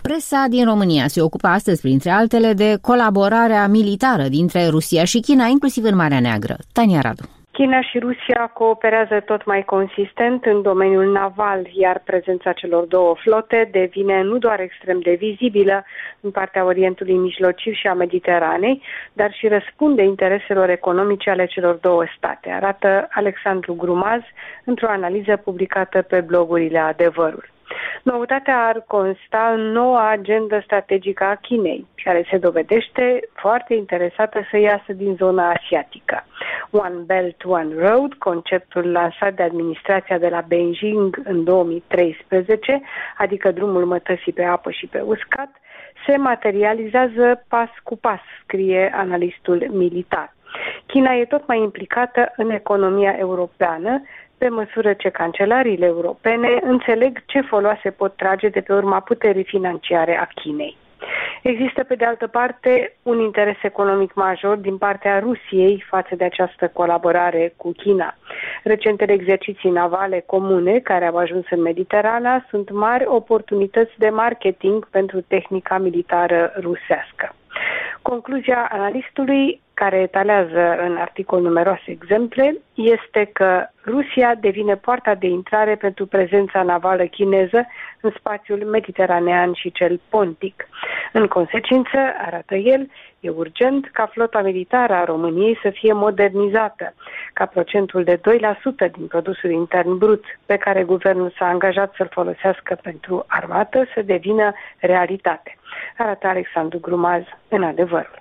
Presa din România se ocupă astăzi, printre altele, de colaborarea militară dintre Rusia și China, inclusiv în Marea Neagră. Tania Radu. China și Rusia cooperează tot mai consistent în domeniul naval, iar prezența celor două flote devine nu doar extrem de vizibilă în partea Orientului Mijlociu și a Mediteranei, dar și răspunde intereselor economice ale celor două state, arată Alexandru Grumaz într-o analiză publicată pe blogurile Adevărul. Noutatea ar consta în noua agendă strategică a Chinei, care se dovedește foarte interesată să iasă din zona asiatică. One Belt, One Road, conceptul lansat de administrația de la Beijing în 2013, adică drumul mătăsii pe apă și pe uscat, se materializează pas cu pas, scrie analistul militar. China e tot mai implicată în economia europeană, pe măsură ce cancelariile europene înțeleg ce foloase pot trage de pe urma puterii financiare a Chinei. Există, pe de altă parte, un interes economic major din partea Rusiei față de această colaborare cu China. Recentele exerciții navale comune care au ajuns în Mediterana sunt mari oportunități de marketing pentru tehnica militară rusească. Concluzia analistului, care etalează în articol numeroase exemple, este că Rusia devine poarta de intrare pentru prezența navală chineză în spațiul mediteranean și cel pontic. În consecință, arată el, e urgent ca flota militară a României să fie modernizată, ca procentul de 2% din produsul intern brut pe care guvernul s-a angajat să-l folosească pentru armată să devină realitate, arată Alexandru Grumaz în Adevărul.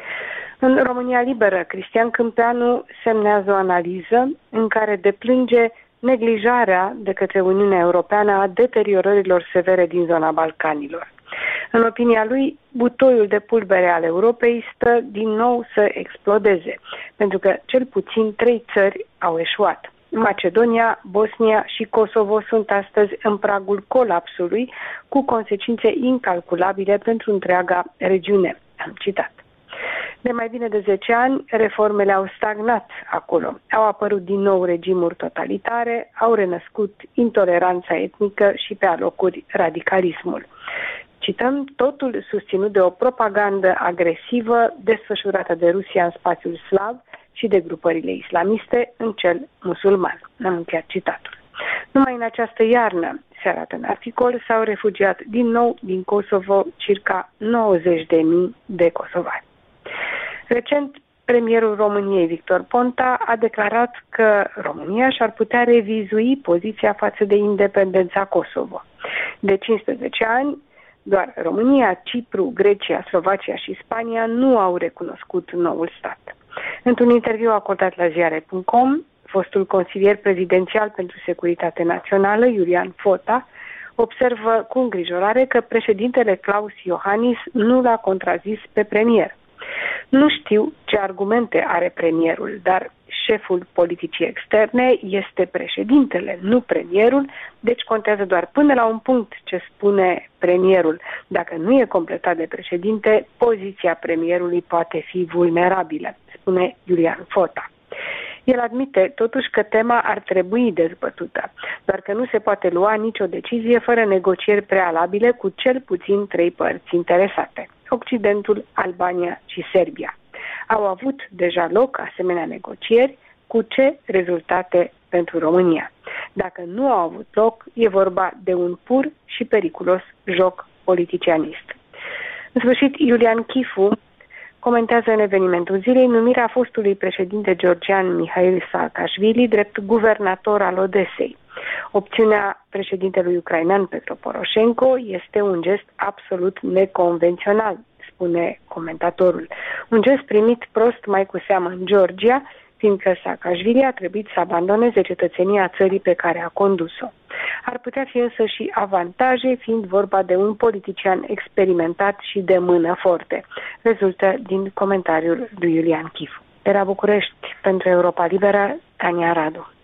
În România Liberă, Cristian Câmpeanu semnează o analiză în care deplânge neglijarea de către Uniunea Europeană a deteriorărilor severe din zona Balcanilor. În opinia lui, butoiul de pulbere al Europei stă din nou să explodeze, pentru că cel puțin 3 țări au eșuat. Macedonia, Bosnia și Kosovo sunt astăzi în pragul colapsului, cu consecințe incalculabile pentru întreaga regiune. Am citat. De mai bine de 10 ani, reformele au stagnat acolo. Au apărut din nou regimuri totalitare, au renăscut intoleranța etnică și pe alocuri radicalismul. Cităm, totul susținut de o propagandă agresivă desfășurată de Rusia în spațiul slav și de grupările islamiste în cel musulman. Am încheiat citatul. Numai în această iarnă, se arată în articol, s-au refugiat din nou din Kosovo circa 90.000 de kosovari. Recent, premierul României, Victor Ponta, a declarat că România și-ar putea revizui poziția față de independența Kosovo. De 15 ani, doar România, Cipru, Grecia, Slovacia și Spania nu au recunoscut noul stat. Într-un interviu acordat la ziare.com, fostul consilier prezidențial pentru securitate națională, Iulian Fota, observă cu îngrijorare că președintele Klaus Iohannis nu l-a contrazis pe premier. Nu știu ce argumente are premierul, dar șeful politicii externe este președintele, nu premierul, deci contează doar până la un punct ce spune premierul. Dacă nu e completat de președinte, poziția premierului poate fi vulnerabilă, spune Iulian Fota. El admite totuși că tema ar trebui dezbătută, doar că nu se poate lua nicio decizie fără negocieri prealabile cu cel puțin 3 părți interesate: Occidentul, Albania și Serbia. Au avut deja loc asemenea negocieri, cu ce rezultate pentru România? Dacă nu au avut loc, e vorba de un pur și periculos joc politicianist. În sfârșit, Iulian Chifu comentează în evenimentul zilei numirea fostului președinte georgian Mihail Saakashvili drept guvernator al Odesei. Opțiunea președintelui ucrainean Petro Poroșenko este un gest absolut neconvențional, spune comentatorul. Un gest primit prost mai cu seamă în Georgia, fiindcă Saakashvili a trebuit să abandoneze cetățenia țării pe care a condus-o. Ar putea fi însă și avantaje, fiind vorba de un politician experimentat și de mână forte, rezultă din comentariul lui Iulian Chifu. De la București, pentru Europa Liberă, Tania Radu.